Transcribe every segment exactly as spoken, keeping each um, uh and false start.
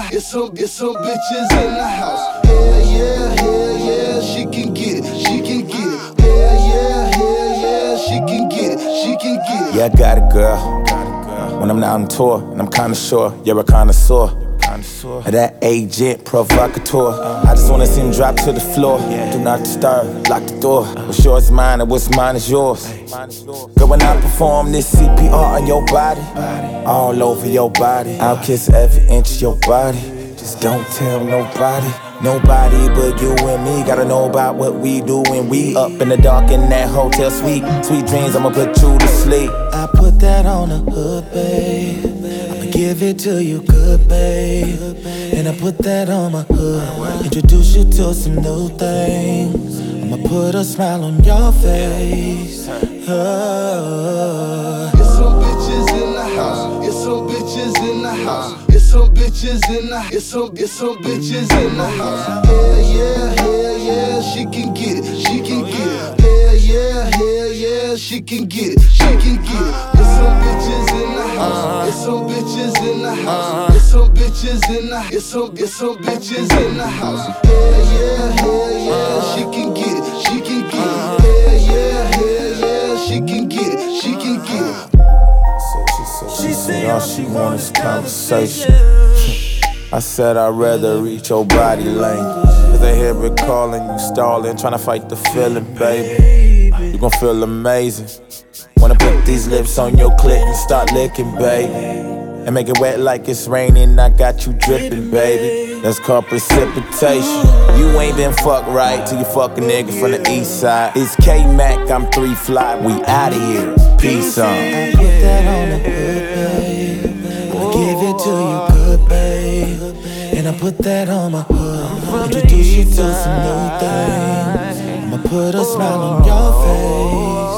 the it's some it's some bitches in the house. Hell yeah, hell yeah, she can get it, she can get it. Hell yeah, hell yeah, she can get it, she can get it. Yeah, I got it, girl. When I'm not on tour, and I'm kinda sure you're a connoisseur. That agent provocateur. I just wanna see him drop to the floor. Do not disturb, lock the door. What's yours is mine and what's mine is yours. Girl, when I perform this C P R on your body, all over your body, I'll kiss every inch of your body. Just don't tell nobody. Nobody but you and me gotta know about what we do when we up in the dark in that hotel suite. Sweet dreams, I'ma put you to sleep. I put that on the hood, babe. I'ma give it to you good, babe. And I put that on my hood. Introduce you to some new things. I'ma put a smile on your face. Oh. It's some bitches in the house. It's some bitches in the house. It's some bitches in the It's some it's some bitches in the house. Hell yeah, hell yeah, she can get it, she can get it. Hell yeah, hell yeah, she can get it, she can get it. It's some bitches in the house. It's some bitches in the house. It's some bitches in the It's some it's some bitches in the house. Hell yeah, hell yeah, she can get it, she can get it. Hell yeah, hell yeah, she can get it, she can get it. She said all she wants is conversation. I said I'd rather reach your body language. Cause I hear it calling you, stalling, trying to fight the feeling, baby. You gon' feel amazing. Wanna put these lips on your clit and start licking, baby. And make it wet like it's raining, I got you dripping, baby. That's called precipitation. You ain't been fucked right till you fuck a nigga from the east side. It's K-Mac, I'm three fly, we outta here. Peace on. I put that on the hood, babe. I'ma give it to you good, babe. And I put that on my hood. Introduce you to some new things. I'ma put a smile on your face.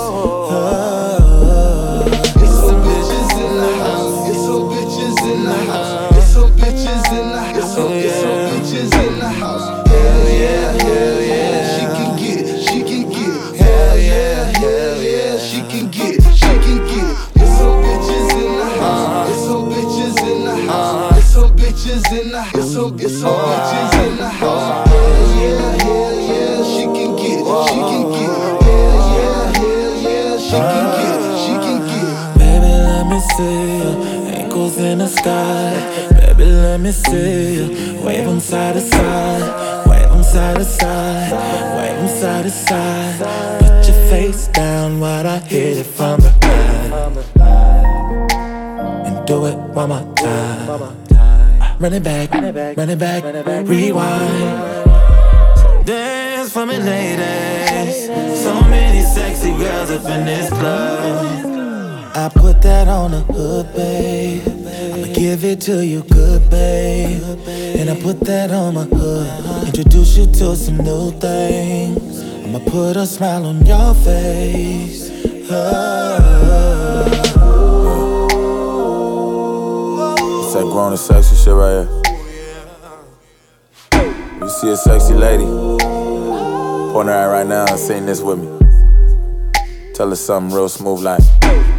Oh. It's some bitches in the house. It's some bitches in the house. It's some bitches in the house. It's some, it's some bitches in the house. Hell yeah, hell yeah, she can get it, she can get it. Hell yeah, hell yeah, she can get it, she can get it. It's some bitches in the house. It's some bitches in the house. It's some bitches in the house. It's some, it's some bitches in the house. Hell yeah, hell yeah, she can get it, she can get it. Hell yeah, hell yeah, she can get it, she can get it. Baby, let me see you, ankles in the sky. Baby, let me see you, wave them side to side. Wave them side to side, wave them side to side. Put your face down while I hit it from behind. And do it one more time. Run it back, run it back, rewind. Dance for me, ladies. So many sexy girls up in this club. I put that on the hood, babe. I'ma give it to you good, babe. And I put that on my hood. Introduce you to some new things. I'ma put a smile on your face. Oh. It's that grown and sexy shit right here. You see a sexy lady, point her out right now and sing this with me. Tell her something real smooth like